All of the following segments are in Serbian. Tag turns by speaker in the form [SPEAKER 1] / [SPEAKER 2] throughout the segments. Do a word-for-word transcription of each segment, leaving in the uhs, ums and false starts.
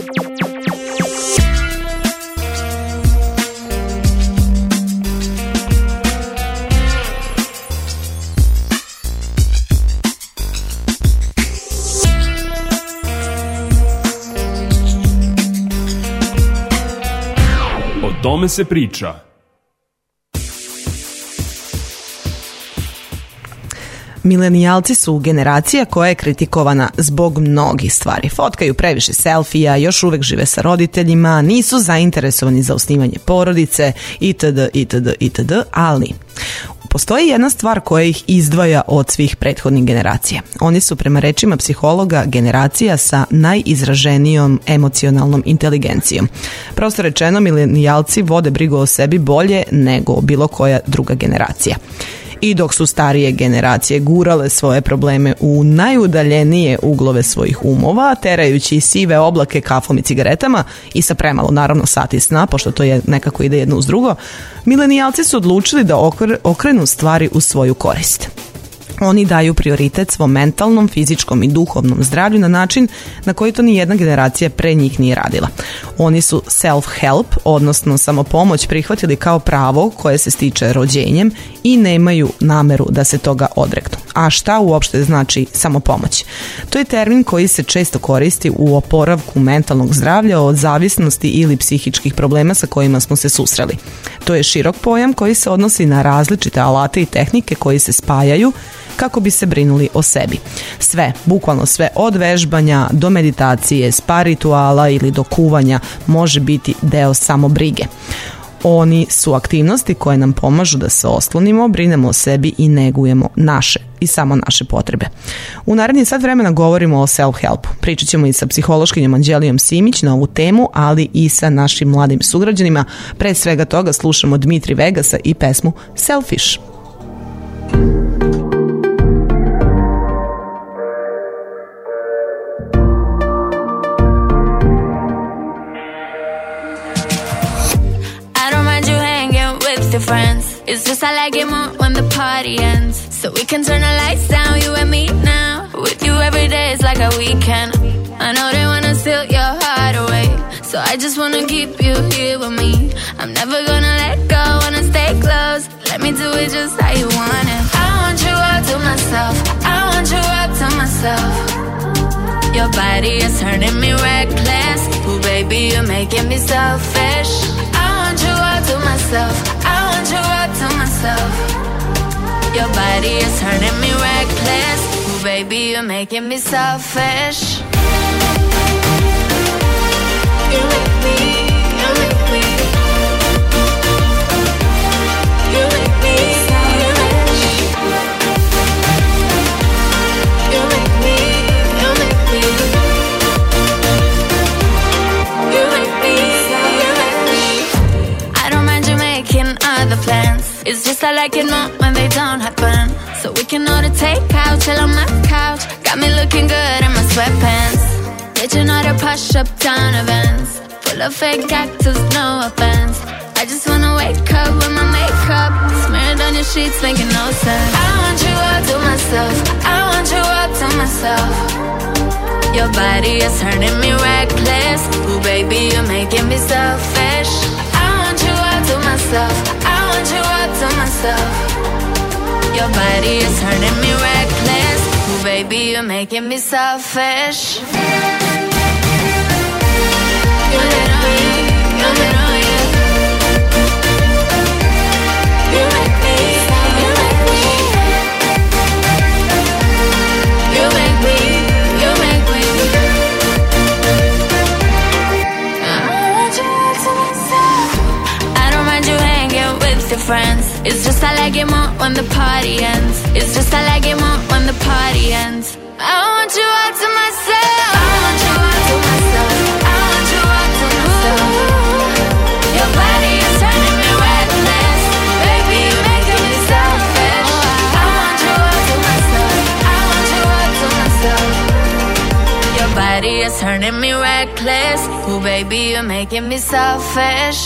[SPEAKER 1] O tome se priča.
[SPEAKER 2] Milenijalci su generacija koja je kritikovana zbog mnogih stvari. Fotkaju previše selfija, još uvek žive sa roditeljima, nisu zainteresovani za osnivanje porodice itd. itd. itd. Ali postoji jedna stvar koja ih izdvaja od svih prethodnih generacija. Oni su, prema rečima psihologa, generacija sa najizraženijom emocionalnom inteligencijom. Prosto rečeno, milenijalci vode brigu o sebi bolje nego bilo koja druga generacija. I dok su starije generacije gurale svoje probleme u najudaljenije uglove svojih umova, terajući sive oblake kafom i cigaretama i sa premalo, naravno, sati sna, pošto to je nekako ide jedno uz drugo, milenijalci su odlučili da okrenu stvari u svoju korist. Oni daju prioritet svom mentalnom, fizičkom i duhovnom zdravlju na način na koji to ni jedna generacija pre njih nije radila. Oni su self-help, odnosno samopomoć, prihvatili kao pravo koje se stiče rođenjem i nemaju nameru da se toga odreknu. A šta uopšte znači samopomoć? To je termin koji se često koristi u oporavku mentalnog zdravlja od zavisnosti ili psihičkih problema sa kojima smo se susreli. To je širok pojam koji se odnosi na različite alate i tehnike koji se spajaju kako bi se brinuli o sebi. Sve, bukvalno sve, od vežbanja do meditacije, spa rituala ili do kuvanja može biti deo samobrige. Oni su aktivnosti koje nam pomažu da se oslonimo, brinemo o sebi i negujemo naše i samo naše potrebe. U naredni sat vremena govorimo o self-helpu. Pričat ćemo i sa psihološkinjom Anđelijom Simić na ovu temu, ali i sa našim mladim sugrađanima. Pre svega toga slušamo Dmitri Vegasa i pesmu Selfish.
[SPEAKER 3] Friends. It's just I like it more when the party ends. So we can turn the lights down, you and me now. With you every day is like a weekend. I know they wanna steal your heart away, so I just wanna keep you here with me. I'm never gonna let go, wanna stay close. Let me do it just how you want it. I want you all to myself, I want you all to myself. Your body is turning me reckless. Ooh baby, you're making me selfish. I want you all to myself, I want you all to myself. Your body is turning me reckless. Ooh baby, you're making me selfish. You make me, you make me, you make me selfish. You make me, you make me, you make me selfish. I don't mind you making other plans. It's just I like it more when they don't happen. So we can order takeout, chill on my couch. Got me looking good in my sweatpants. Bitchin' all the push up down events. Full of fake actors, no offense. I just wanna wake up with my makeup smeared on your sheets, making no sense. I want you all to myself, I want you all to myself. Your body is turning me reckless. Ooh baby, you're making me selfish. I want you all to myself, I want you all to myself. Your body is turning me reckless. Ooh baby, you're making me selfish. You let me, you let me, you make me, you make me, you make me, you make me. I want you all to myself. I don't mind you hanging with your friends. It's just I like it more when the party ends. It's just I like it more when the party ends. I want you all to myself. I want you all to myself. I want you all to myself. Your body is turning me reckless. Baby, you're making me selfish. I want you all to myself. I want you all to myself. Your body is turning me reckless. Ooh, baby, you're making me selfish.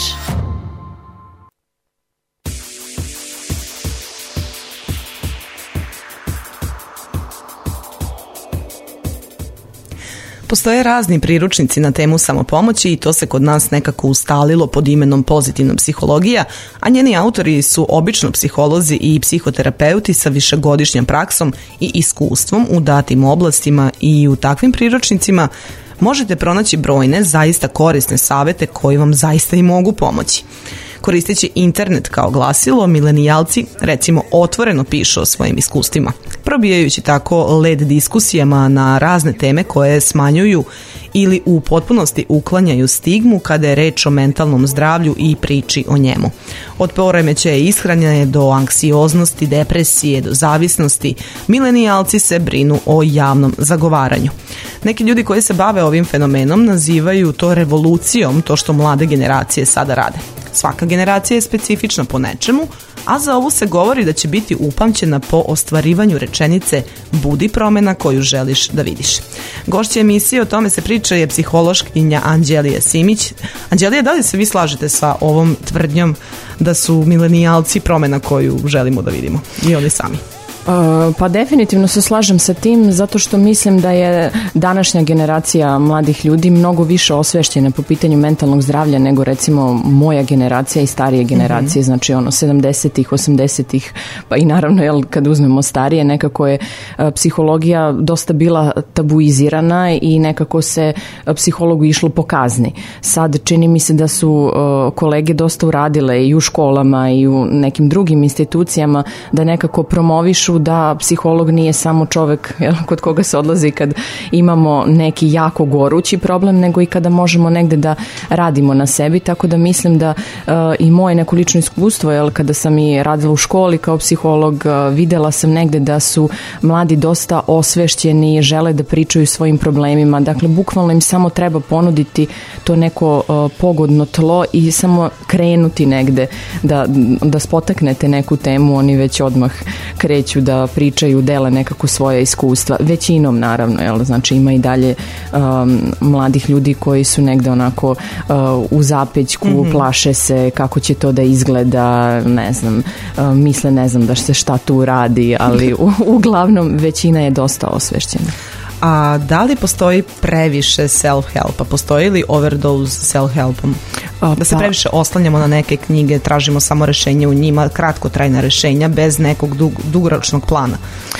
[SPEAKER 2] Postoje razni priručnici na temu samopomoći i to se kod nas nekako ustalilo pod imenom pozitivna psihologija, a njeni autori su obično psiholozi i psihoterapeuti sa višegodišnjom praksom i iskustvom u datim oblastima i u takvim priručnicima možete pronaći brojne zaista korisne savete koji vam zaista i mogu pomoći. Koristeći internet kao glasilo, milenijalci recimo otvoreno pišu o svojim iskustvima, probijajući tako led diskusijama na razne teme koje smanjuju ili u potpunosti uklanjaju stigmu kada je reč o mentalnom zdravlju i priči o njemu. Od poremećaja ishrane do anksioznosti, depresije, do zavisnosti, milenijalci se brinu o javnom zagovaranju. Neki ljudi koji se bave ovim fenomenom nazivaju to revolucijom, to što mlade generacije sada rade. Svaka generacija je specifična po nečemu, a za ovu se govori da će biti upamćena po ostvarivanju rečenice budi promjena koju želiš da vidiš. Gošća emisije O tome se priča je psihološkinja Anđelija Simić. Anđelija, da li se vi slažete sa ovom tvrdnjom da su milenijalci promjena koju želimo da vidimo i oni sami?
[SPEAKER 4] Pa definitivno se slažem sa tim zato što mislim da je današnja generacija mladih ljudi mnogo više osvešćena po pitanju mentalnog zdravlja nego recimo moja generacija i starije generacije, mm-hmm. znači ono sedamdesetih, osamdesetih, pa i naravno jel, kad uzmemo starije, nekako je psihologija dosta bila tabuizirana i nekako se psihologu išlo po kazni. Sad čini mi se da su kolege dosta uradile i u školama i u nekim drugim institucijama da nekako promovišu da psiholog nije samo čovek jel, kod koga se odlazi kad imamo neki jako gorući problem, nego i kada možemo negde da radimo na sebi, tako da mislim da uh, i moje neko lično iskustvo, jel, kada sam i radila u školi kao psiholog, uh, videla sam negde da su mladi dosta osvešćeni, žele da pričaju svojim problemima, dakle bukvalno im samo treba ponuditi to neko uh, pogodno tlo i samo krenuti negde da, da spotaknete neku temu, oni već odmah kreću da pričaju, dele nekako svoje iskustva. Većinom naravno, jel? Znači ima i dalje um, mladih ljudi koji su negde onako uh, u zapećku, mm-hmm. plaše se kako će to da izgleda, ne znam, uh, misle ne znam da se šta tu radi, ali u, uglavnom većina je dosta osvešćena.
[SPEAKER 2] A da li postoji previše self-helpa? Postoji li overdose self-helpom? Da se previše oslanjamo na neke knjige, tražimo samo rešenje u njima, kratkotrajna rešenja bez nekog dug, dugoročnog plana?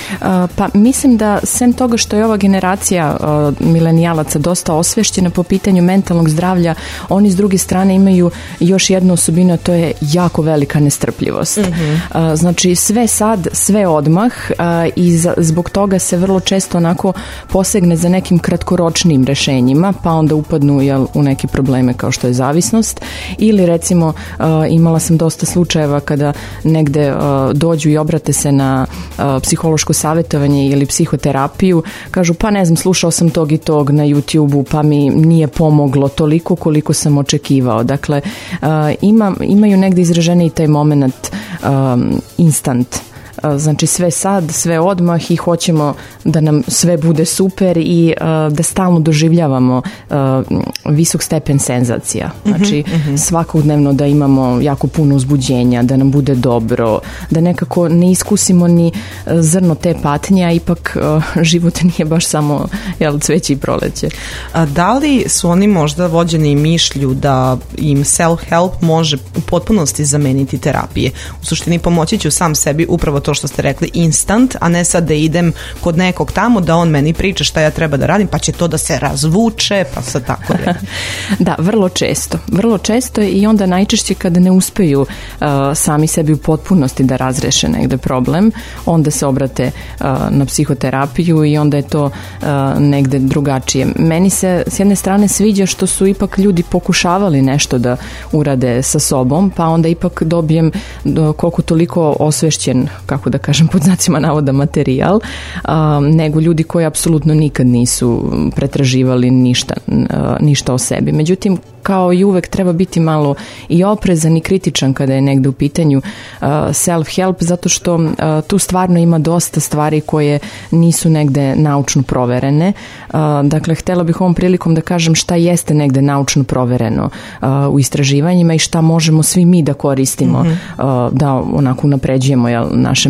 [SPEAKER 4] Pa mislim da sem toga što je ova generacija uh, milenijalaca dosta osvešćena po pitanju mentalnog zdravlja, oni s druge strane imaju još jednu osobinu, a to je jako velika nestrpljivost. Mm-hmm. Uh, znači sve sad, sve odmah uh, i za, zbog toga se vrlo često onako posegne za nekim kratkoročnim rešenjima, pa onda upadnu jel, u neke probleme kao što je zavisnost, ili recimo uh, imala sam dosta slučajeva kada negde uh, dođu i obrate se na uh, psihološko savjetovanje ili psihoterapiju, kažu pa ne znam, slušao sam tog i tog na YouTubeu, pa mi nije pomoglo toliko koliko sam očekivao. Dakle, uh, ima, imaju negde izraženi i taj moment um, instant. Znači sve sad, sve odmah i hoćemo da nam sve bude super i uh, da stalno doživljavamo uh, visok stepen senzacija. Znači mm-hmm. svakodnevno da imamo jako puno uzbuđenja, da nam bude dobro, da nekako ne iskusimo ni zrno te patnje, a ipak uh, život nije baš samo jel, cveće i proleće.
[SPEAKER 2] A da li su oni možda vođeni mišlju da im self-help može u potpunosti zameniti terapije? U suštini pomoći ću sam sebi upravo to što ste rekli instant, a ne sad da idem kod nekog tamo da on meni priča šta ja treba da radim, pa će to da se razvuče, pa sad tako je.
[SPEAKER 4] Da, vrlo često. Vrlo često i onda najčešće kada ne uspeju uh, sami sebi u potpunosti da razreše negde problem, onda se obrate uh, na psihoterapiju i onda je to uh, negde drugačije. Meni se s jedne strane sviđa što su ipak ljudi pokušavali nešto da urade sa sobom, pa onda ipak dobijem uh, koliko toliko osvešćen, kako da kažem pod znacima navoda, materijal, a, nego ljudi koji apsolutno nikad nisu pretraživali ništa, a, ništa o sebi. Međutim, kao i uvek treba biti malo i oprezan i kritičan kada je negde u pitanju uh, self-help, zato što uh, tu stvarno ima dosta stvari koje nisu negde naučno proverene. Uh, dakle, htjela bih ovom prilikom da kažem šta jeste negde naučno provereno uh, u istraživanjima i šta možemo svi mi da koristimo mm-hmm. uh, da onako unapređujemo jel, naše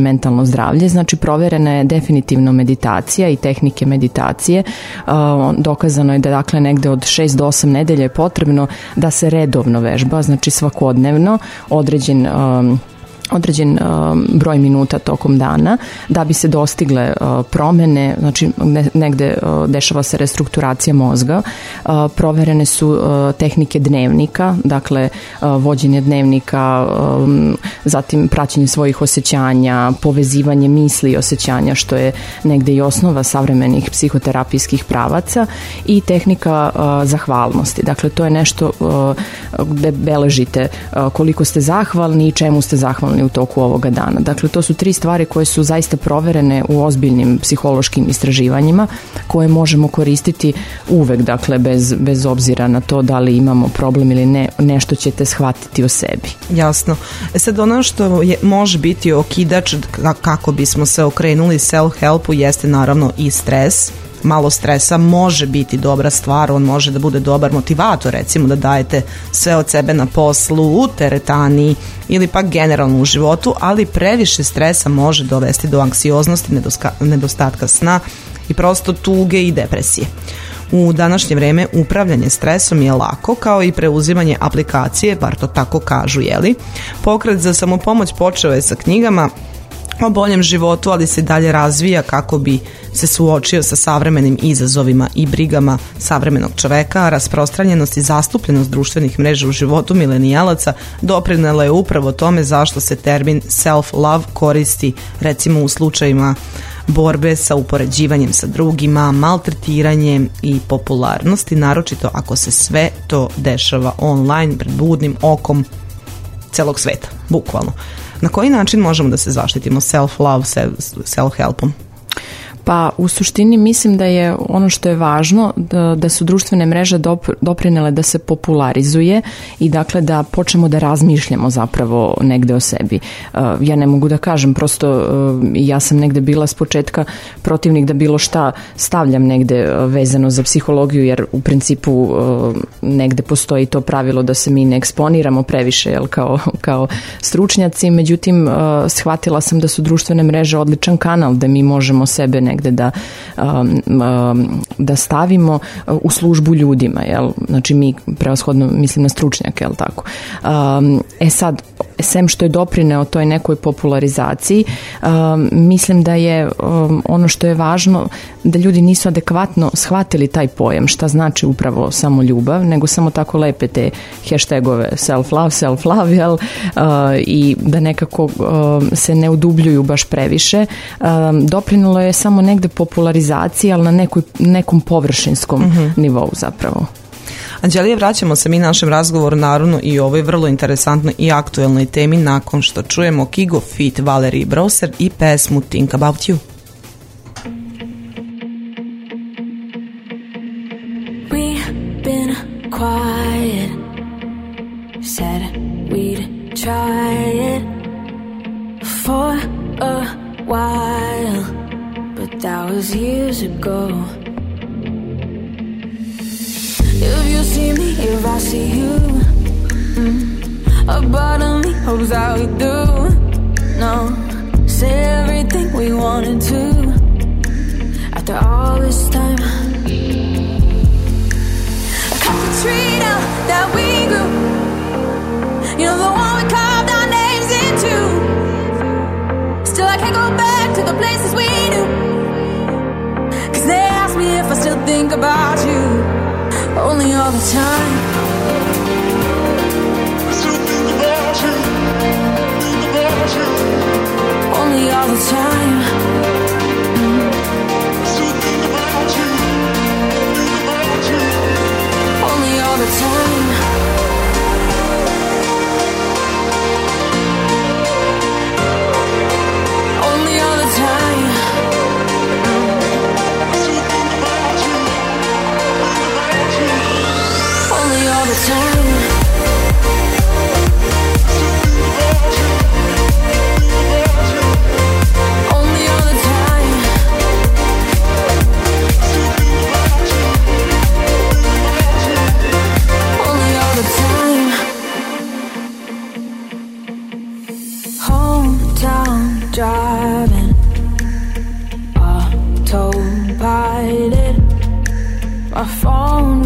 [SPEAKER 4] mentalno zdravlje. Znači proverena je definitivno meditacija i tehnike meditacije. Dokazano je da dakle negde od šest do osam nedelja je potrebno da se redovno vežba, znači svakodnevno određen um, određen um, broj minuta tokom dana da bi se dostigle uh, promene, znači ne, negde uh, dešava se restrukturacija mozga. Uh, proverene su uh, tehnike dnevnika, dakle uh, vođenje dnevnika, um, zatim praćenje svojih osjećanja, povezivanje misli i osjećanja, što je negde i osnova savremenih psihoterapijskih pravaca, i tehnika uh, zahvalnosti. Dakle, to je nešto uh, gde beležite uh, koliko ste zahvalni i čemu ste zahvalni u toku ovoga dana. Dakle, to su tri stvari koje su zaista proverene u ozbiljnim psihološkim istraživanjima, koje možemo koristiti uvek, dakle, bez, bez obzira na to da li imamo problem ili ne, nešto ćete shvatiti o sebi.
[SPEAKER 2] Jasno. E sad, ono što je, može biti okidač kako bismo se okrenuli self-helpu jeste naravno i stres. Malo stresa može biti dobra stvar, on može da bude dobar motivator, recimo da dajete sve od sebe na poslu, u teretani ili pak generalno u životu, ali previše stresa može dovesti do anksioznosti, nedostatka sna i prosto tuge i depresije. U današnje vreme upravljanje stresom je lako, kao i preuzimanje aplikacije, bar to tako kažu, jeli? Pokret za samopomoć počeo je sa knjigama o boljem životu, ali se dalje razvija kako bi se suočio sa savremenim izazovima i brigama savremenog čoveka. Rasprostranjenost i zastupljenost društvenih mreža u životu milenijalaca doprinela je upravo tome zašto se termin self-love koristi recimo u slučajima borbe sa upoređivanjem sa drugima, maltretiranjem i popularnosti, naročito ako se sve to dešava online pred budnim okom celog sveta, bukvalno. Na koji način možemo da se zaštitimo self-love, self-helpom?
[SPEAKER 4] Pa u suštini mislim da je ono što je važno da, da su društvene mreže dop, doprinele da se popularizuje i dakle da počnemo da razmišljamo zapravo negde o sebi. Uh, ja ne mogu da kažem, prosto uh, ja sam negde bila s početka protivnik da bilo šta stavljam negde vezano za psihologiju, jer u principu uh, negde postoji to pravilo da se mi ne eksponiramo previše, jel, kao, kao stručnjaci, međutim uh, shvatila sam da su društvene mreže odličan kanal da mi možemo sebe negde da, um, um, da stavimo u službu ljudima, jel? Znači mi prevashodno mislim na stručnjake, jel tako? Um, e sad, sem što je doprineo toj nekoj popularizaciji, um, mislim da je um, ono što je važno da ljudi nisu adekvatno shvatili taj pojam, šta znači upravo samo ljubav, nego samo tako lepe te hashtagove self-love, self-love, jel? Uh, i da nekako um, se ne udubljuju baš previše. Um, doprinelo je samo negde popularizacije, ali na nekoj, nekom površinskom mm-hmm. nivou zapravo.
[SPEAKER 2] Anđelija, vraćamo se mi našem razgovoru naravno i ovoj vrlo interesantnoj i aktuelnoj temi nakon što čujemo Kygo feat. Valerie Browser i pesmu Think About You.
[SPEAKER 3] We've been quiet, said we'd try it for a while, but that was years ago. If you see me, if I see you, mm, a part of me hopes that we do. No, say everything we wanted to. After all this time, I cut the tree down that we grew. You know, the one we carved our names into. Still I can't go back to the places we knew, 'cause they ask me if I still think about you. Only all the time. I still think about you, think about you. Only all the time. I still think about you, think about you. Only all the time. Only all the time. I still think about you, think about you. Only all the time. Only all the time. Only all the time. Hometown drive.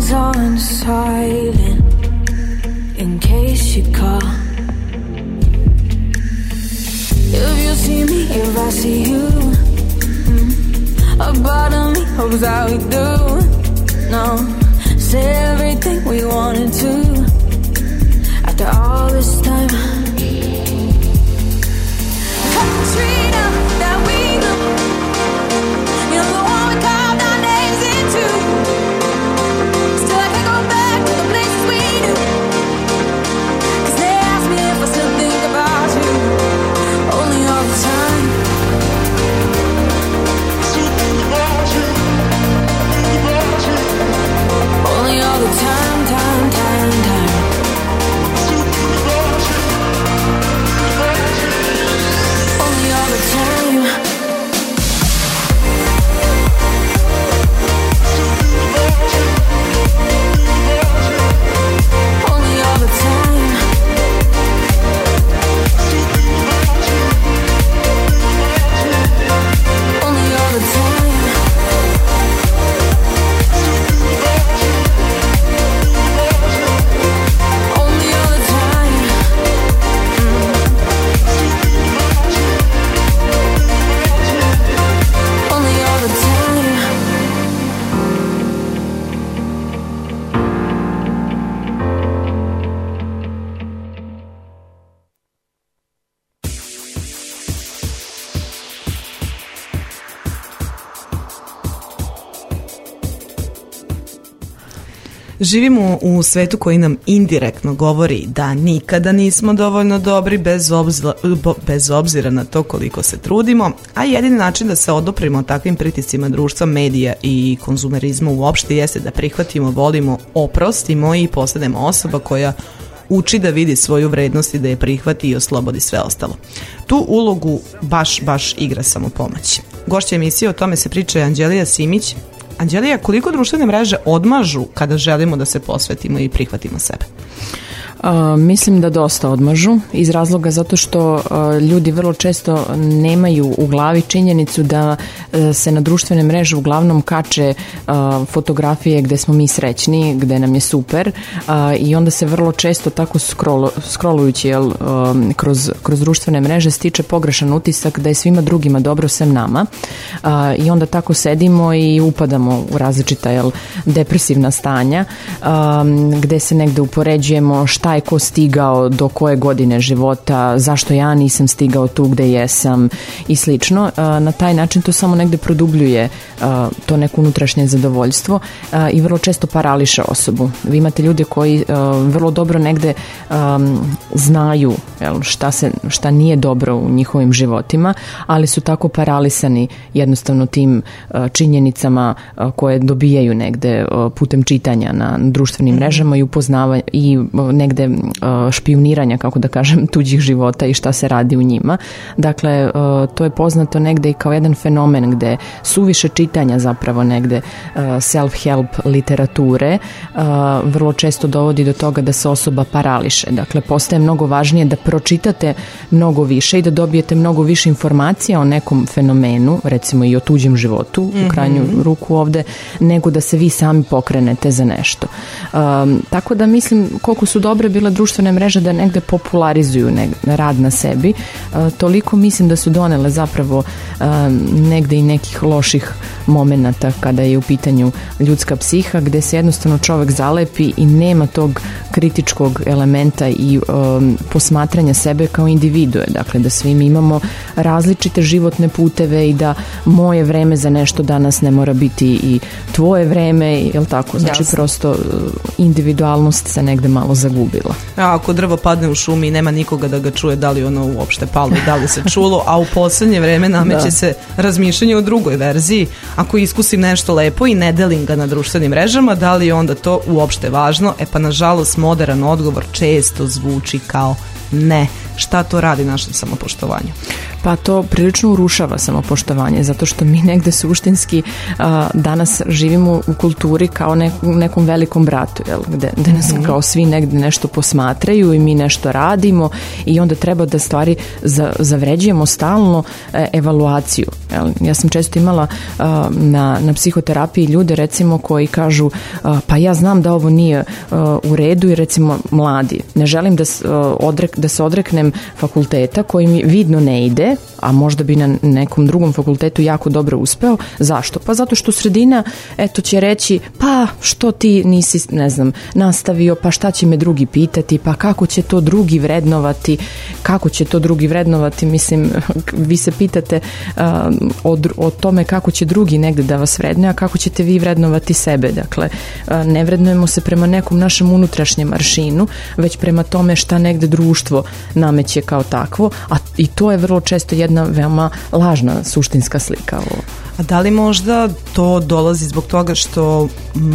[SPEAKER 5] phone's on silent in case you call. If you see me, if I see you, mm, a part of me hopes that we do. No, say everything we wanted to. After all this time, Katrina, that we knew, you know the one we carved our names into. Still I can't go back to the places we knew, 'cause they ask me if I still think about you. Only all the time. Still think about you, think about you. Only all the time, time, time, time. Still think about you, think about you. Only all the time. Still think about you, think about you. Only all the time. Still think about you, think about you. Only all the time. Still think about you, think about you. Only all the time. Mm. Still think about you, think about you. Only all the time.
[SPEAKER 2] Živimo u svetu koji nam indirektno govori da nikada nismo dovoljno dobri bez obzira, bez obzira na to koliko se trudimo, a jedini način da se odupremo takvim pritiscima društva, medija i konzumerizma uopšte jeste da prihvatimo, volimo, oprostimo i postanemo osoba koja uči da vidi svoju vrednost i da je prihvati i oslobodi sve ostalo. Tu ulogu baš, baš igra samopomoć. Gošća emisije O tome se priča je Anđelija Simić. Anđelija, koliko društvene mreže odmažu kada želimo da se posvetimo i prihvatimo sebe?
[SPEAKER 4] Uh, mislim da dosta odmažu iz razloga zato što uh, ljudi vrlo često nemaju u glavi činjenicu da uh, se na društvene mreže uglavnom kače uh, fotografije gde smo mi srećni, gde nam je super uh, i onda se vrlo često tako scroll, scrollujući jel, uh, kroz, kroz društvene mreže stiče pogrešan utisak da je svima drugima dobro sem nama uh, i onda tako sedimo i upadamo u različita jel, depresivna stanja um, gde se negde upoređujemo šta je ko stigao do koje godine života, zašto ja nisam stigao tu gde jesam i slično. Na taj način to samo negde produbljuje to neko unutrašnje zadovoljstvo i vrlo često parališe osobu. Vi imate ljude koji vrlo dobro negde znaju šta, se, šta nije dobro u njihovim životima, ali su tako paralisani jednostavno tim činjenicama koje dobijaju negde putem čitanja na društvenim mrežama i upoznavanja i negde špijuniranja, kako da kažem, tuđih života i šta se radi u njima. Dakle, to je poznato negde i kao jedan fenomen gde suviše čitanja zapravo negde self-help literature vrlo često dovodi do toga da se osoba parališe. Dakle, postaje mnogo važnije da pročitate mnogo više i da dobijete mnogo više informacija o nekom fenomenu, recimo i o tuđem životu, mm-hmm. u krajnju ruku ovde, nego da se vi sami pokrenete za nešto. Um, tako da mislim koliko su dobre bile društvene mreže da negde popularizuju neg- rad na sebi, uh, toliko mislim da su donele zapravo um, negde i nekih loših momenata kada je u pitanju ljudska psiha, gde se jednostavno čovek zalepi i nema tog kritičkog elementa i um, posmatranja sebe kao individue. Dakle, da svi mi imamo različite životne puteve i da moje vreme za nešto danas ne mora biti i tvoje vreme, jel tako? Znači, Jasne. prosto individualnost se negde malo zagubila.
[SPEAKER 2] A ako drvo padne u šumi i nema nikoga da ga čuje, da li ono uopšte palo i da li se čulo, a u poslednje vreme nameće da. se razmišljanje o drugoj verziji. Ako iskusim nešto lepo i ne delim ga na društvenim mrežama, da li je onda to uopšte važno? E pa nažalost modern odgovor često zvuči kao ne. Šta to radi našem samopoštovanju?
[SPEAKER 4] Pa to prilično urušava samopoštovanje, zato što mi negde suštinski a, danas živimo u kulturi kao ne, u nekom velikom bratu, jel? Gde, gde nas mm-hmm. kao svi negde nešto posmatraju i mi nešto radimo i onda treba da stvari za, zavređujemo stalno e, evaluaciju. Jel? Ja sam često imala a, na, na psihoterapiji ljude recimo koji kažu a, pa ja znam da ovo nije a, u redu i recimo mladi. Ne želim da, a, odrek, da se odreknem fakulteta koji mi vidno ne ide, a možda bi na nekom drugom fakultetu jako dobro uspeo. Zašto? Pa zato što sredina eto će reći pa što ti nisi, ne znam, nastavio, pa šta će me drugi pitati, pa kako će to drugi vrednovati, kako će to drugi vrednovati, mislim, vi se pitate uh, o, o tome kako će drugi negde da vas vredne, a kako ćete vi vrednovati sebe, dakle, uh, ne vrednujemo se prema nekom našem unutrašnjem aršinu, već prema tome šta negde društvo nameće kao takvo, a i to je vrlo često jedna veoma lažna suštinska slika.
[SPEAKER 2] A da li možda to dolazi zbog toga što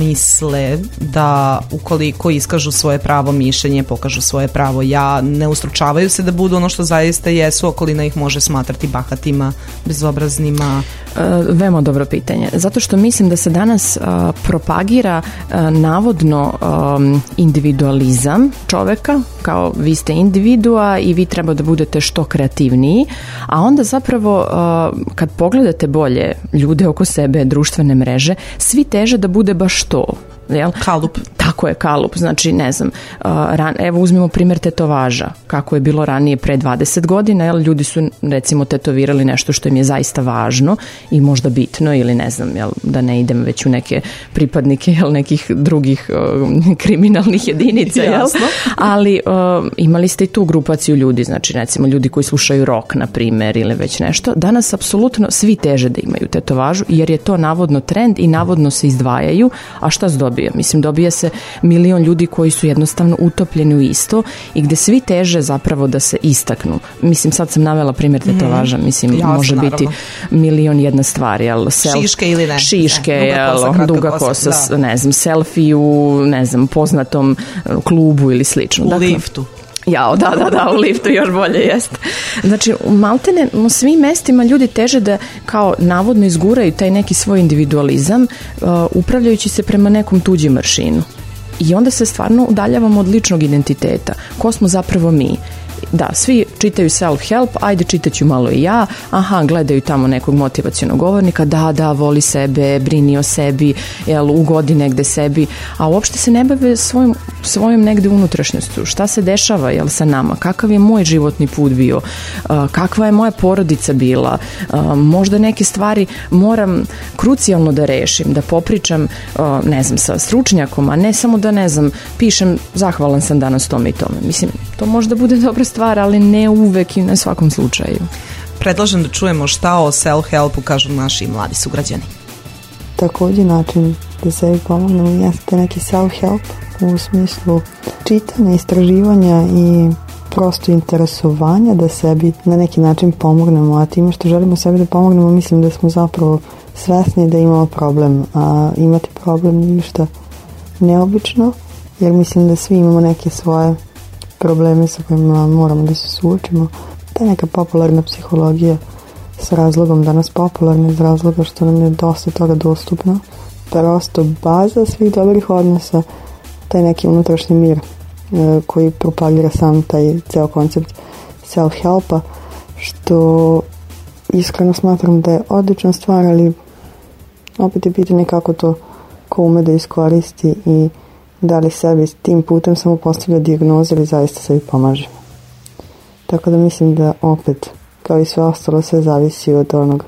[SPEAKER 2] misle da ukoliko iskažu svoje pravo mišljenje, pokažu svoje pravo ja, ne ustručavaju se da budu ono što zaista jesu, okolina ih može smatrati bahatima, bezobraznima?
[SPEAKER 4] E, veoma dobro pitanje. Zato što mislim da se danas a, propagira a, navodno a, individualizam čoveka, kao vi ste individua i vi treba da budete što kreativniji, a onda zapravo a, kad pogledate bolje ljude oko sebe, društvene mreže, svi teže da bude baš to. Jel?
[SPEAKER 2] Kalup.
[SPEAKER 4] Tako je, kalup. Znači, ne znam, uh, ran, evo uzmimo primjer tetovaža, kako je bilo ranije pre dvadeset godina, jel? Ljudi su recimo tetovirali nešto što im je zaista važno i možda bitno ili ne znam, jel? Da ne idem već u neke pripadnike jel? Nekih drugih uh, kriminalnih jedinica, jel? Ali uh, imali ste i tu grupaciju ljudi, znači recimo ljudi koji slušaju rock, na primjer, ili već nešto. Danas apsolutno svi teže da imaju tetovažu, jer je to navodno trend i navodno se izdvajaju, a šta se dobija? Mislim, dobija se milion ljudi koji su jednostavno utopljeni u isto i gde svi teže zapravo da se istaknu. Mislim, sad sam navela primjer tetovaža, mislim, Jasne, može naravno. Biti milion jedna stvar, jel? Self,
[SPEAKER 2] šiške ili ne?
[SPEAKER 4] Šiške,
[SPEAKER 2] ne,
[SPEAKER 4] jel?
[SPEAKER 2] Duga kosa,
[SPEAKER 4] duga kosa, kosa ne znam, selfie u, ne znam, poznatom klubu ili slično.
[SPEAKER 2] U
[SPEAKER 4] dakle,
[SPEAKER 2] liftu.
[SPEAKER 4] Jao, da, da, da, u liftu još bolje jeste. Znači, u maltene, u svim mestima ljudi teže da kao navodno izguraju taj neki svoj individualizam, uh, upravljajući se prema nekom tuđim aršinu. I onda se stvarno udaljavamo od ličnog identiteta. Ko smo zapravo mi? Da, svi čitaju self-help, ajde čitaću malo i ja, aha, gledaju tamo nekog motivacionog govornika, da, da, voli sebe, brini o sebi, jel, ugodi negde sebi, a uopšte se ne bave svojom, svojom negde unutrašnjostu. Šta se dešava, jel, sa nama? Kakav je moj životni put bio? Uh, kakva je moja porodica bila? Uh, možda neke stvari moram krucijalno da rešim, da popričam, uh, ne znam, sa stručnjakom, a ne samo da, ne znam, pišem zahvalan sam danas tome i tome. Mislim, to možda bude dobra stvar, ali ne uvek i na svakom slučaju.
[SPEAKER 2] Predlažem da čujemo šta o self-helpu kažu naši mladi sugrađani.
[SPEAKER 6] Također način da sebi pomognemo jeste neki self-help u smislu čitanja, istraživanja i prosto interesovanja da sebi na neki način pomognemo, a time što želimo sebi da pomognemo mislim da smo zapravo svesni da imamo problem, a imati problem nije ništa neobično, jer mislim da svi imamo neke svoje probleme sa kojima moramo da se suočimo. Ta neka popularna psihologija s razlogom danas popularna iz razloga što nam je dosta toga dostupno. Prosto baza svih dobrih odnosa, taj neki unutrašnji mir e, koji propagira sam taj ceo koncept self-helpa, što iskreno smatram da je odlična stvar, ali opet je pitanje kako to ko ume da iskoristi i da li sebi s tim putem samo postavlja dijagnoze ili zaista sebi pomaže. Tako da mislim da opet, kao i sve ostalo, sve zavisi od onog,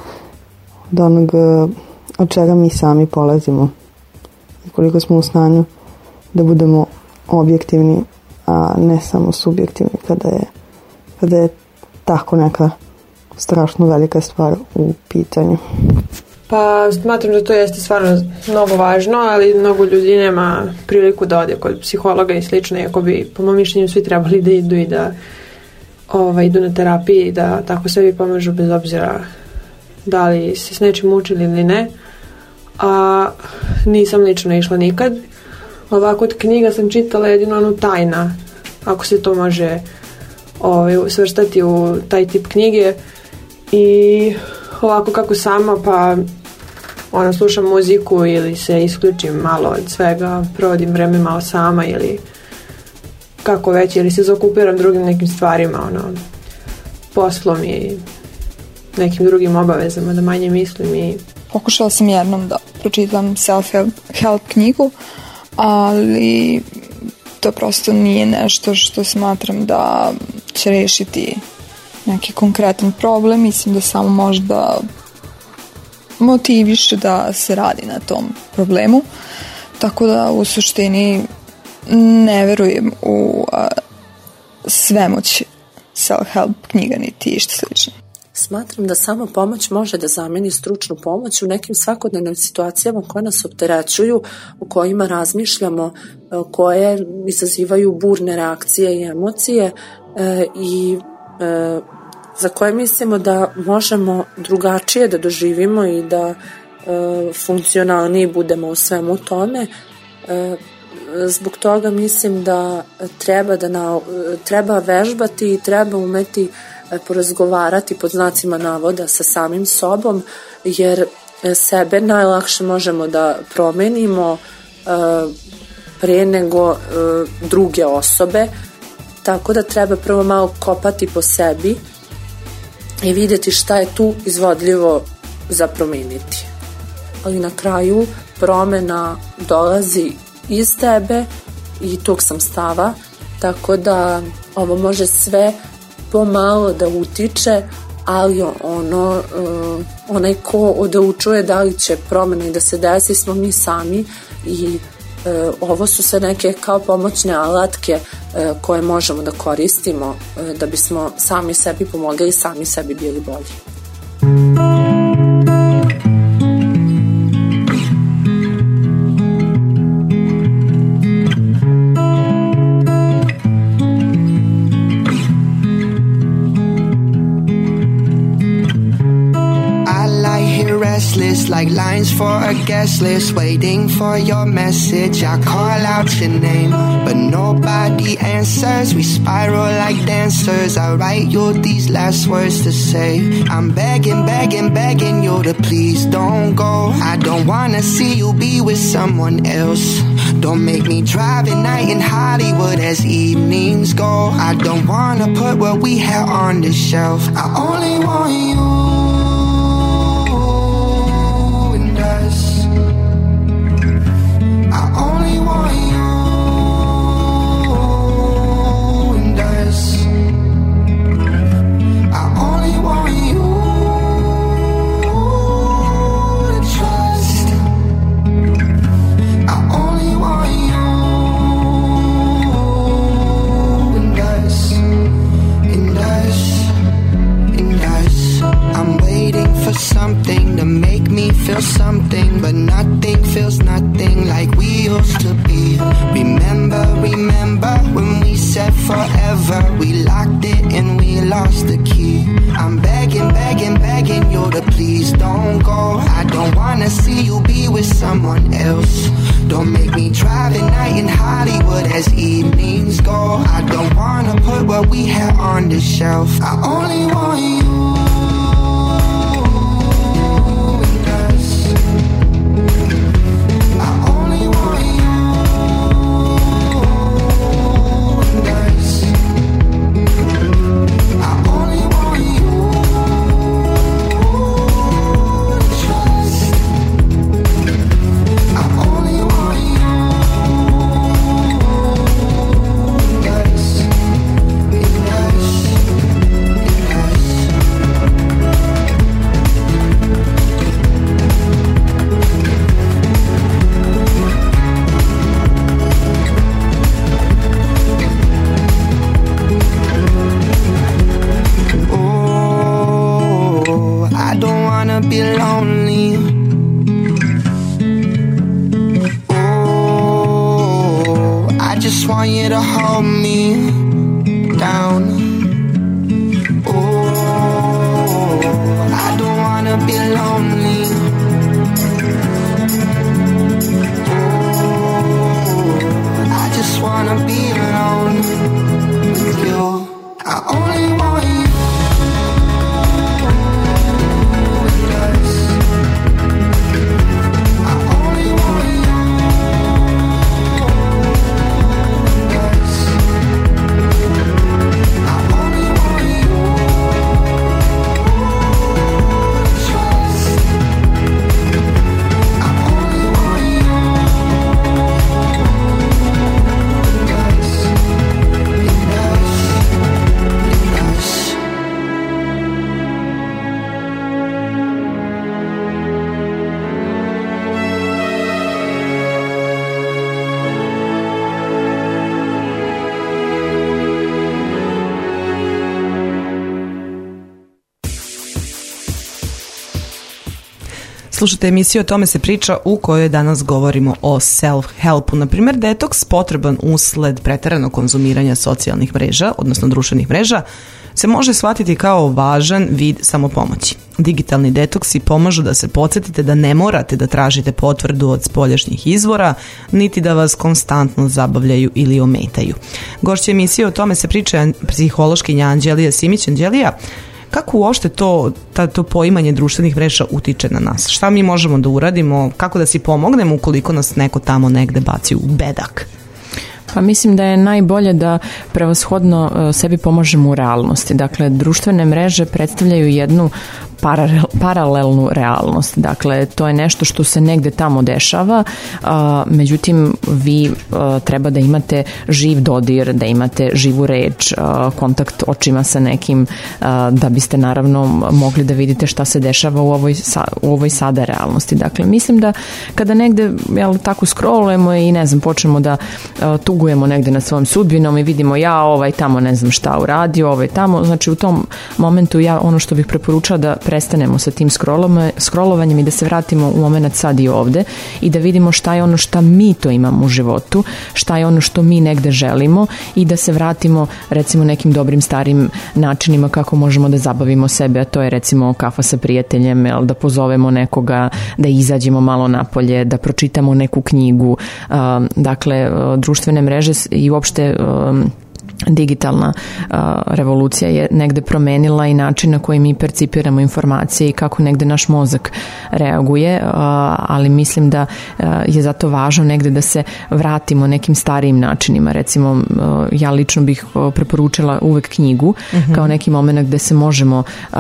[SPEAKER 6] od onog od čega mi sami polazimo i koliko smo u stanju da budemo objektivni, a ne samo subjektivni kada je, kada je tako neka strašno velika stvar u pitanju.
[SPEAKER 7] Pa smatram da to jeste stvarno mnogo važno, ali mnogo ljudi nema priliku da ode kod psihologa i slično, iako bi po mom mišljenju svi trebali da idu i da ovaj, idu na terapiji i da tako sebi pomažu bez obzira da li se s nečim učili ili ne. A nisam lično išla nikad. Ovako od knjiga sam čitala jedino onu Tajna, ako se to može ovaj, svrstati u taj tip knjige. I ovako kako sama, pa ono, slušam muziku ili se isključim malo od svega, provodim vreme malo sama ili kako već, ili se zaokupiram drugim nekim stvarima, ono, poslom i nekim drugim obavezama, da manje mislim. I
[SPEAKER 8] pokušala sam jednom da pročitam self-help knjigu, ali to prosto nije nešto što smatram da će rešiti neki konkretan problem. Mislim da samo možda motiviše da se radi na tom problemu. Tako da u suštini ne verujem u a, svemoć self-help knjiga niti išta slično.
[SPEAKER 9] Smatram da samo pomoć može da zameni stručnu pomoć u nekim svakodnevnim situacijama koje nas opterećuju, u kojima razmišljamo, koje izazivaju burne reakcije i emocije e, i e, za koje mislimo da možemo drugačije da doživimo i da e, funkcionalniji budemo u svemu tome. E, zbog toga mislim da treba, da na, treba vežbati i treba umeti porazgovarati pod znacima navoda sa samim sobom, jer sebe najlakše možemo da promenimo pre nego druge osobe, tako da treba prvo malo kopati po sebi i vidjeti šta je tu izvodljivo za promeniti. Ali na kraju promena dolazi iz tebe i tog sam stava, tako da ovo može sve pomalo da utiče, ali ono, uh, onaj ko odlučuje da li će promena i da se desi smo mi sami i uh, ovo su sve neke kao pomoćne alatke uh, koje možemo da koristimo uh, da bismo sami sebi pomogli i sami sebi bili bolji.
[SPEAKER 10] Like lines for a guest list, waiting for your message. I call out your name, but nobody answers. We spiral like dancers. I write you these last words to say. I'm begging, begging, begging you to please don't go. I don't wanna see you be with someone else. Don't make me drive at night in Hollywood as evenings go. I don't wanna put what we had on the shelf. I only want you. Something to make me feel something, but nothing feels nothing like we used to be. Remember, remember when we said forever, we locked it and we lost the key. I'm begging, begging, begging you to please don't go. I don't wanna see you be with someone else. Don't make me drive at night in Hollywood as evenings go. I don't wanna put what we had on the shelf. I only want you. Be lonely. Oh, I just want you to hold me down. Oh, I don't wanna be lonely. Oh, I just wanna be alone with you. I
[SPEAKER 2] Slušajte emisiju O tome se priča u kojoj danas govorimo o self-helpu. Naprimjer, detoks potreban usled preteranog konzumiranja socijalnih mreža, odnosno društvenih mreža, se može shvatiti kao važan vid samopomoći. Digitalni detoksi pomažu da se podsjetite da ne morate da tražite potvrdu od spoljašnjih izvora, niti da vas konstantno zabavljaju ili ometaju. Gošća emisije O tome se priča psihološkinja Anđelija Simić. Anđelija, kako uopšte to, ta, to poimanje društvenih mreža utiče na nas? Šta mi možemo da uradimo? Kako da si pomognemo ukoliko nas neko tamo negde baci u bedak?
[SPEAKER 4] Pa mislim da je najbolje da prevashodno sebi pomožemo u realnosti. Dakle, društvene mreže predstavljaju jednu Paralel, paralelnu realnost. Dakle, to je nešto što se negde tamo dešava, a, međutim, vi a, treba da imate živ dodir, da imate živu reč, a, kontakt očima sa nekim, a, da biste naravno mogli da vidite šta se dešava u ovoj, sa, u ovoj sada realnosti. Dakle, mislim da kada negde jel, tako scrollujemo i ne znam, počnemo da a, tugujemo negde nad svojom sudbinom i vidimo ja ovaj tamo ne znam šta uradio, ovaj tamo, znači u tom momentu ja ono što bih preporučala da prestanemo sa tim scrollovanjem i da se vratimo u moment sad i ovde i da vidimo šta je ono šta mi to imamo u životu, šta je ono što mi negde želimo i da se vratimo recimo nekim dobrim starim načinima kako možemo da zabavimo sebe, a to je recimo kafa sa prijateljem, da pozovemo nekoga, da izađemo malo napolje, da pročitamo neku knjigu. Dakle, društvene mreže i uopšte digitalna uh, revolucija je negde promenila i način na koji mi percipiramo informacije i kako negde naš mozak reaguje, uh, ali mislim da uh, je zato važno negde da se vratimo nekim starijim načinima. Recimo, uh, ja lično bih uh, preporučila uvek knjigu uh-huh. kao neki moment gde se možemo uh,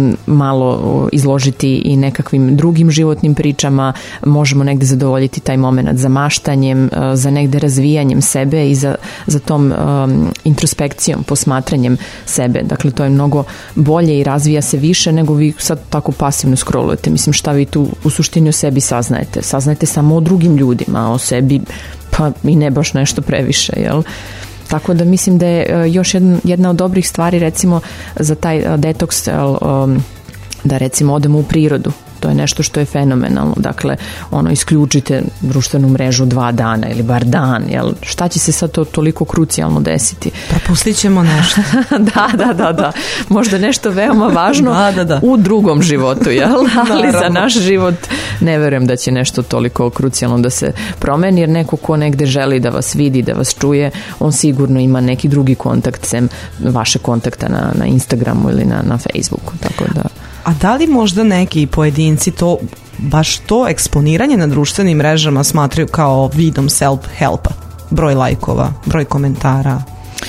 [SPEAKER 4] malo izložiti i nekakvim drugim životnim pričama, možemo negde zadovoljiti taj moment za maštanjem, uh, za negde razvijanjem sebe i za, za tom um, introspekcijom, posmatranjem sebe. Dakle, to je mnogo bolje i razvija se više nego vi sad tako pasivno scrollujete. Mislim, šta vi tu u suštini o sebi saznajete? Saznajete samo o drugim ljudima, a o sebi pa i ne baš nešto previše, jel? Tako da mislim da je još jedna, jedna od dobrih stvari recimo za taj detoks da recimo odemo u prirodu. To je nešto što je fenomenalno. Dakle, ono, isključite društvenu mrežu dva dana ili bar dan, jel? Šta će se sad to toliko krucijalno desiti?
[SPEAKER 2] Propustit ćemo nešto.
[SPEAKER 4] da, da, da, da. Možda nešto veoma važno
[SPEAKER 2] da, da, da.
[SPEAKER 4] u drugom životu, jel? Ali za naš život ne verujem da će nešto toliko krucijalno da se promeni, jer neko ko negde želi da vas vidi, da vas čuje, on sigurno ima neki drugi kontakt sem vaše kontakta na, na Instagramu ili na, na Facebooku. Tako da...
[SPEAKER 2] A da li možda neki pojedinci to, baš to eksponiranje na društvenim mrežama smatraju kao vidom self-helpa? Broj lajkova, broj komentara?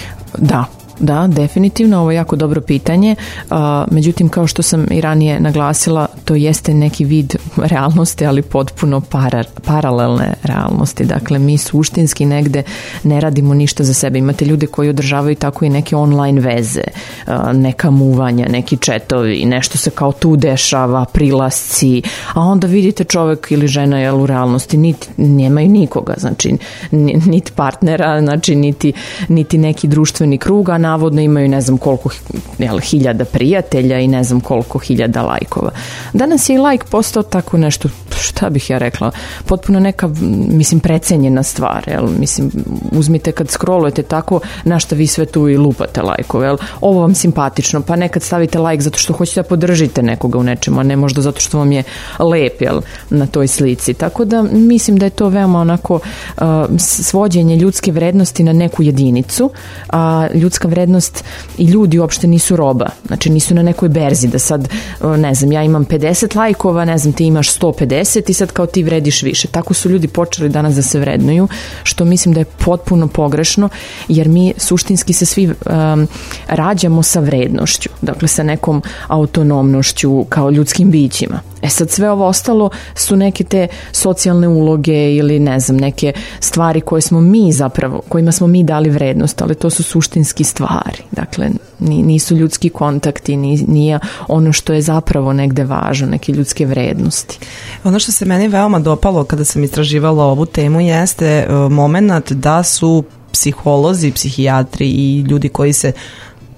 [SPEAKER 4] Da. Da, definitivno, ovo je jako dobro pitanje. Uh, međutim, kao što sam i ranije naglasila, to jeste neki vid realnosti, ali potpuno para, paralelne realnosti. Dakle, mi suštinski negde ne radimo ništa za sebe. Imate ljude koji održavaju tako i neke online veze, uh, neka muvanja, neki četovi, nešto se kao tu dešava, prilasci, a onda vidite čovek ili žena jel, u realnosti niti, nemaju nikoga, znači niti partnera, znači niti, niti neki društveni krug, a navodno imaju ne znam koliko jel, hiljada prijatelja i ne znam koliko hiljada lajkova. Danas je i lajk postao tako nešto, šta bih ja rekla, potpuno neka, mislim, precenjena stvar. Jel? Mislim, uzmite kad scrollujete tako, na šta vi sve tu i lupate lajkove. Jel? Ovo vam simpatično, pa nekad stavite lajk zato što hoćete da podržite nekoga u nečemu, a ne možda zato što vam je lep jel, na toj slici. Tako da mislim da je to veoma onako uh, svođenje ljudske vrednosti na neku jedinicu, a ljudska vrednost i ljudi uopšte nisu roba, znači nisu na nekoj berzi da sad, ne znam, ja imam pedeset lajkova, ne znam, ti imaš sto pedeset i sad kao ti vrediš više. Tako su ljudi počeli danas da se vrednuju, što mislim da je potpuno pogrešno, jer mi suštinski se svi um, rađamo sa vrednošću, dakle sa nekom autonomnošću kao ljudskim bićima. E sad sve ovo ostalo su neke te socijalne uloge ili ne znam, neke stvari koje smo mi zapravo, kojima smo mi dali vrednost, ali to su suštinski stvari. Dakle, nisu ljudski kontakti, nije ono što je zapravo negde važno, neke ljudske vrednosti.
[SPEAKER 2] Ono što se meni veoma dopalo kada sam istraživala ovu temu jeste moment da su psiholozi, psihijatri i ljudi koji se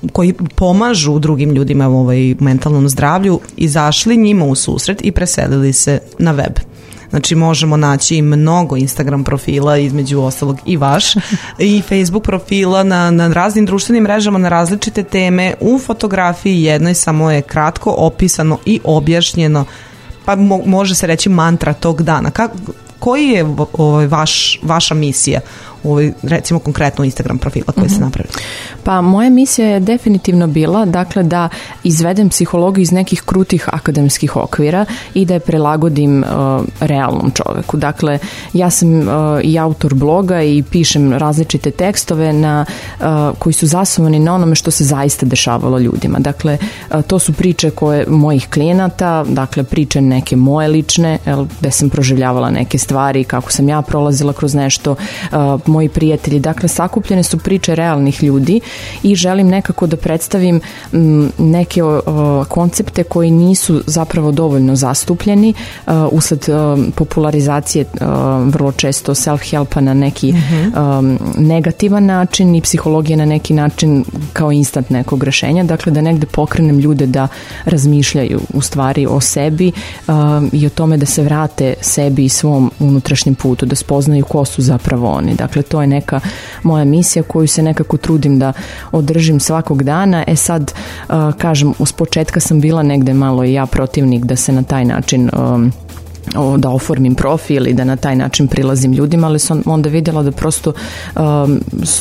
[SPEAKER 2] koji pomažu drugim ljudima u ovaj mentalnom zdravlju izašli njima u susret i preselili se na web. Znači možemo naći mnogo Instagram profila, između ostalog i vaš, i Facebook profila na, na raznim društvenim mrežama na različite teme. U fotografiji jednoj samo je kratko opisano i objašnjeno, pa mo, može se reći mantra tog dana. Kako, koji je ovaj, vaš, vaša misija? Ovaj, recimo konkretno Instagram profila koji ste napravili?
[SPEAKER 4] Pa moja misija je definitivno bila dakle da izvedem psihologiju iz nekih krutih akademskih okvira i da je prilagodim uh, realnom čoveku. Dakle, ja sam uh, i autor bloga i pišem različite tekstove na, uh, koji su zasnovani na onome što se zaista dešavalo ljudima. Dakle, uh, to su priče koje mojih klijenata, dakle priče neke moje lične, el, gde sam proživljavala neke stvari, kako sam ja prolazila kroz nešto, uh, moji prijatelji. Dakle, sakupljene su priče realnih ljudi i želim nekako da predstavim m, neke o, koncepte koji nisu zapravo dovoljno zastupljeni o, usled o, popularizacije o, vrlo često self-helpa na neki mm-hmm. o, negativan način i psihologije na neki način kao instant nekog rešenja. Dakle, da negde pokrenem ljude da razmišljaju u stvari o sebi o, i o tome da se vrate sebi i svom unutrašnjem putu, da spoznaju ko su zapravo oni. Dakle, to je neka moja misija koju se nekako trudim da održim svakog dana. E sad, uh, kažem, uz početka sam bila negde malo i ja protivnik da se na taj način um, da oformim profil i da na taj način prilazim ljudima, ali sam onda vidjela da prosto um,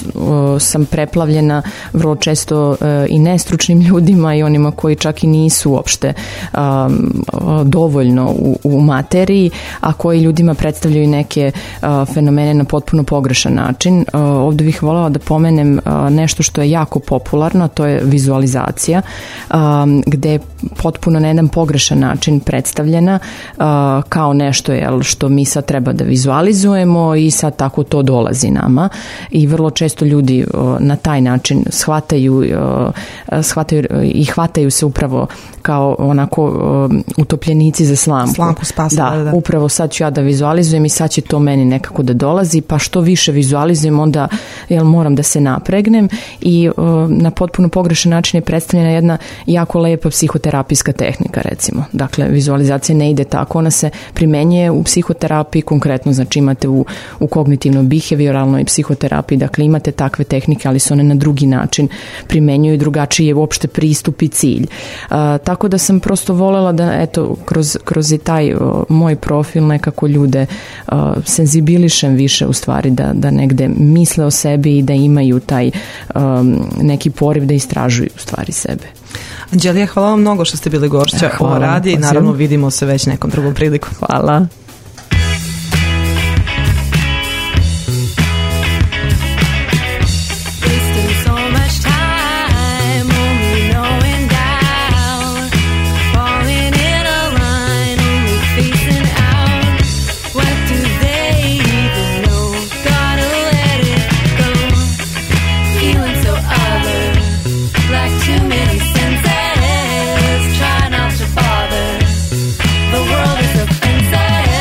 [SPEAKER 4] sam preplavljena vrlo često uh, i nestručnim ljudima i onima koji čak i nisu uopšte um, dovoljno u, u materiji, a koji ljudima predstavljaju neke uh, fenomene na potpuno pogrešan način. Uh, ovdje bih voljela da pomenem uh, nešto što je jako popularno, to je vizualizacija, um, gde je potpuno na jedan pogrešan način predstavljena uh, kao nešto jel, što mi sad treba da vizualizujemo i sad tako to dolazi nama i vrlo često ljudi o, na taj način shvataju, o, shvataju i hvataju se upravo kao onako o, utopljenici za slamku.
[SPEAKER 2] Slamku spasa.
[SPEAKER 4] Da, da, upravo sad ću ja da vizualizujem i sad će to meni nekako da dolazi, pa što više vizualizujem onda jel, moram da se napregnem i o, na potpuno pogrešan način je predstavljena jedna jako lepa psihoterapijska tehnika recimo. Dakle, vizualizacija ne ide tako, ona se primenjuje u psihoterapiji, konkretno znači imate u, u kognitivno-behavioralnoj psihoterapiji, dakle imate takve tehnike, ali se one na drugi način primenjuju i drugačiji je uopšte pristup i cilj. Uh, tako da sam prosto volela da eto, kroz, kroz i taj uh, moj profil nekako ljude uh, senzibilišem više u stvari da, da negde misle o sebi i da imaju taj um, neki poriv da istražuju u stvari sebe.
[SPEAKER 2] Anđelija, hvala vam mnogo što ste bili gošća o radi i naravno vidimo se već nekom drugom priliku.
[SPEAKER 4] Hvala.
[SPEAKER 3] The world is a princess.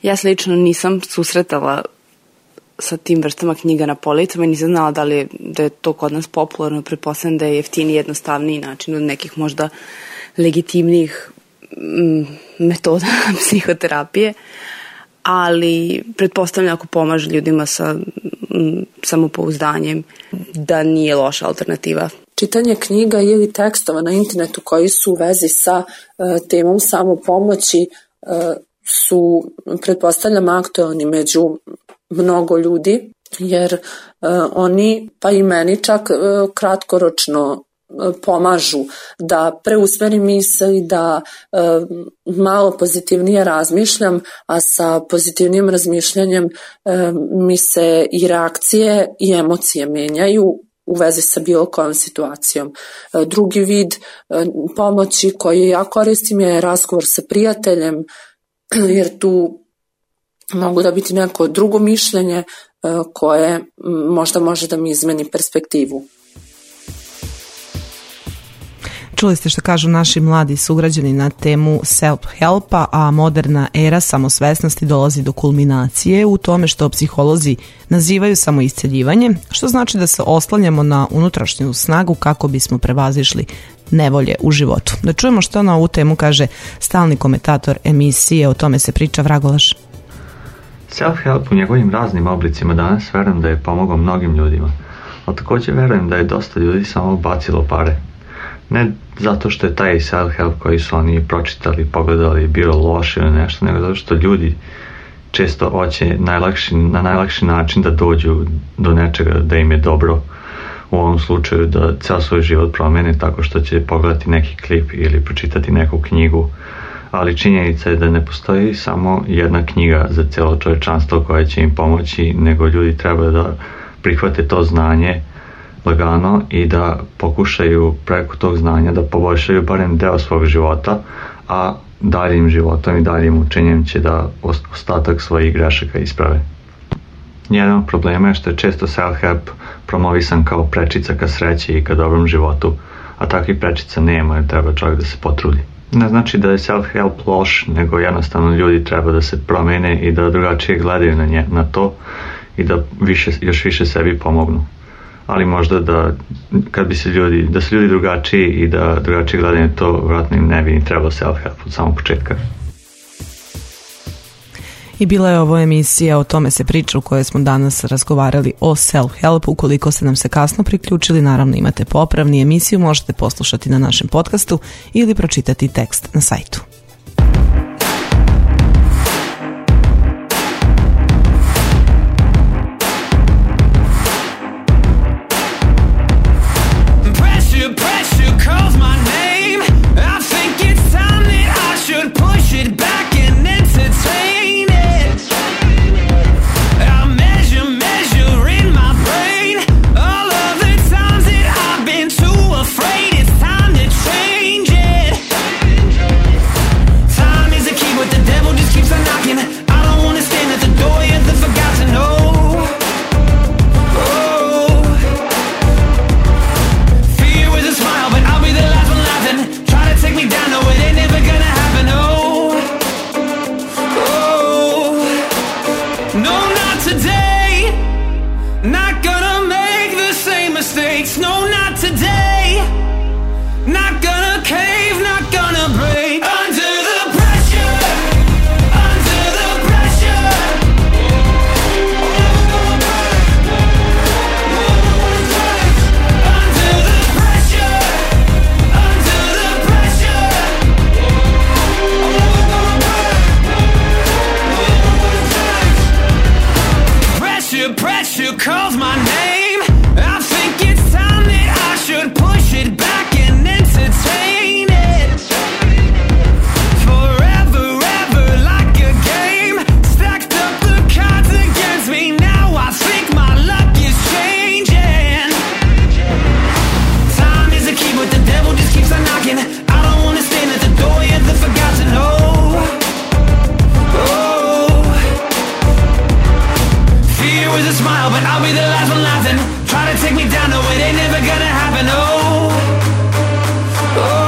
[SPEAKER 11] Ja se lično nisam susretala sa tim vrstama knjiga na policama i nisam znala da li je, da je to kod nas popularno. Pretpostavljam da je jeftiniji, jednostavniji način od nekih možda legitimnijih metoda psihoterapije, ali pretpostavljam ako pomaže ljudima sa samopouzdanjem da nije loša alternativa.
[SPEAKER 9] Čitanje knjiga ili tekstova na internetu koji su u vezi sa uh, temom samopomoći uh, su, pretpostavljam, aktualni među mnogo ljudi, jer uh, oni, pa i meni čak uh, kratkoročno pomažu da preusmerim misao i da e, malo pozitivnije razmišljam, a sa pozitivnim razmišljanjem e, mi se i reakcije i emocije menjaju u vezi sa bilo kojom situacijom. E, drugi vid e, pomoći koji ja koristim je razgovor sa prijateljem, jer tu mogu da biti neko drugo mišljenje e, koje možda može da mi izmeni perspektivu.
[SPEAKER 2] Čuli ste što kažu naši mladi sugrađani na temu self-helpa, a moderna era samosvesnosti dolazi do kulminacije u tome što psiholozi nazivaju samoisceljivanje, što znači da se oslanjamo na unutrašnju snagu kako bismo prevazišli nevolje u životu. Da čujemo što na ovu temu kaže stalni komentator emisije, o tome se priča, Vragolaš.
[SPEAKER 12] Self-help u njegovim raznim oblicima danas verujem da je pomogao mnogim ljudima, ali također verujem da je dosta ljudi samo bacilo pare. Ne zato što je taj self-help koji su oni pročitali, pogledali, bilo loše ili nešto, nego zato što ljudi često hoće najlakši, na najlakši način da dođu do nečega da im je dobro. U ovom slučaju da ceo svoj život promene tako što će pogledati neki klip ili pročitati neku knjigu. Ali činjenica je da ne postoji samo jedna knjiga za cijelo čovječanstvo koja će im pomoći, nego ljudi treba da prihvate to znanje lagano i da pokušaju preko tog znanja da poboljšaju barem deo svog života, a daljim životom i daljim učenjem će da ostatak svojih grešaka isprave. Jedan od problema je što je često self-help promovisan kao prečica ka sreći i ka dobrom životu, a takvih prečica nema jer treba čovjek da se potrudi. Ne znači da je self-help loš, nego jednostavno ljudi treba da se promene i da drugačije gledaju na, nje, na to i da više, još više sebi pomognu. Ali možda da kad bi se ljudi, da su ljudi drugačiji i da drugačije gledaju to, vratno im ne bi ni trebalo self-help od samog početka.
[SPEAKER 2] I bila je ovo emisija, o tome se priča, u kojoj smo danas razgovarali o self-help. Ukoliko ste nam se kasno priključili, naravno imate popravni emisiju, možete poslušati na našem podcastu ili pročitati tekst na sajtu.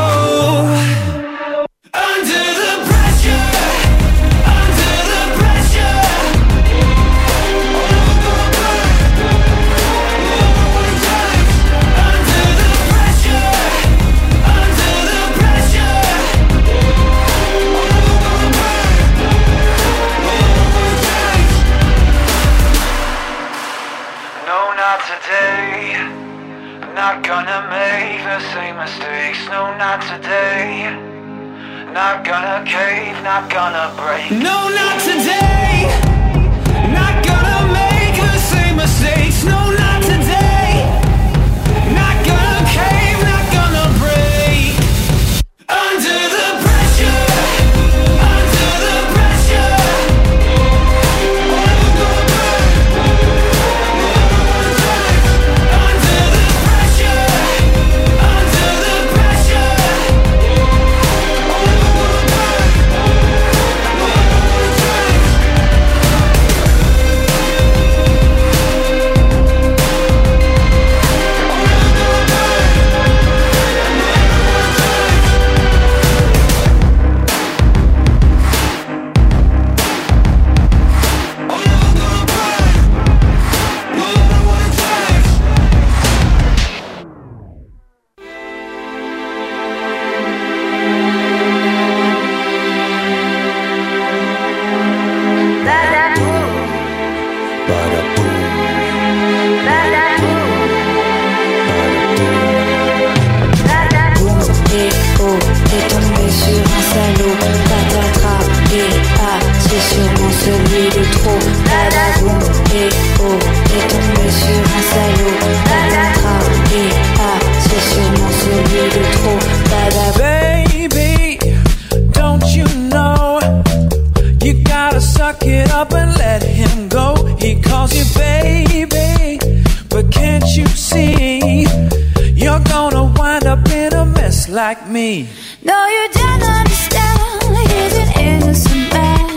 [SPEAKER 5] Under the pressure, under the pressure.
[SPEAKER 13] Not gonna make the same mistakes, no, not today. Not gonna cave, not gonna break. No, not today. Not gonna make the same mistakes, no, not today. Not gonna cave, not gonna break. Under the pressure, under the pressure. Like me.
[SPEAKER 5] No, you don't understand. He's an innocent man.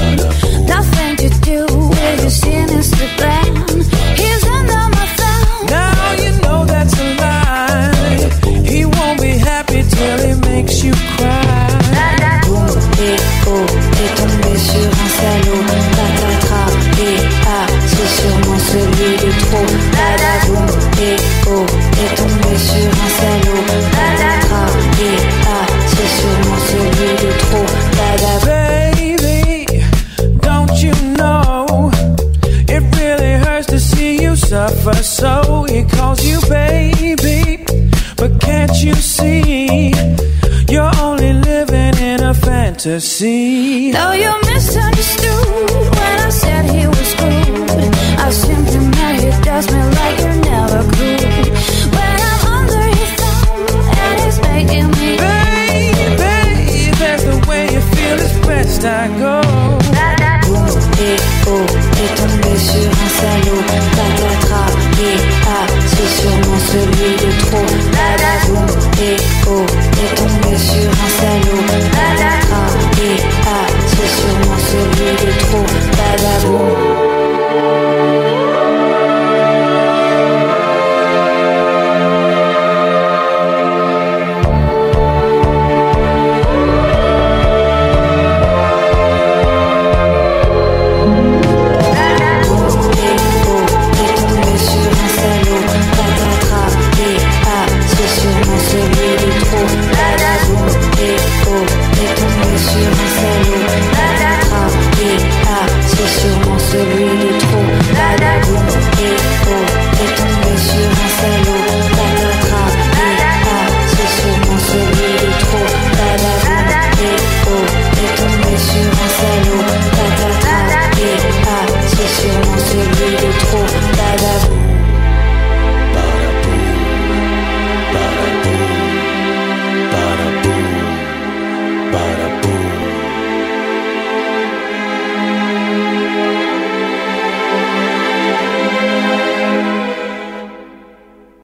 [SPEAKER 5] Nothing to do with your sinister plan. He's under my thumb.
[SPEAKER 13] Now you know that's a lie. He won't be happy till he makes you cry.
[SPEAKER 5] Boum et oh, t'es tombé sur un salaud. Patatras et ah, c'est sûrement celui de trop. Boum et oh, t'es tombé sur un salaud. Patatras et ah, c'est sûrement celui de trop.
[SPEAKER 13] Baby, don't you know it really hurts to see you suffer? So he calls you baby, but can't you see you're only living in a fantasy?
[SPEAKER 5] No, you misunderstood when I said he was good. I simply meant he does me like you never could. When I'm under his thumb and he's making me,
[SPEAKER 13] baby, that's the way you feel, it's best I go.
[SPEAKER 5] Boum et oh, t'es tombé sur un salaud. Patatras et ah, c'est sûrement celui de trop.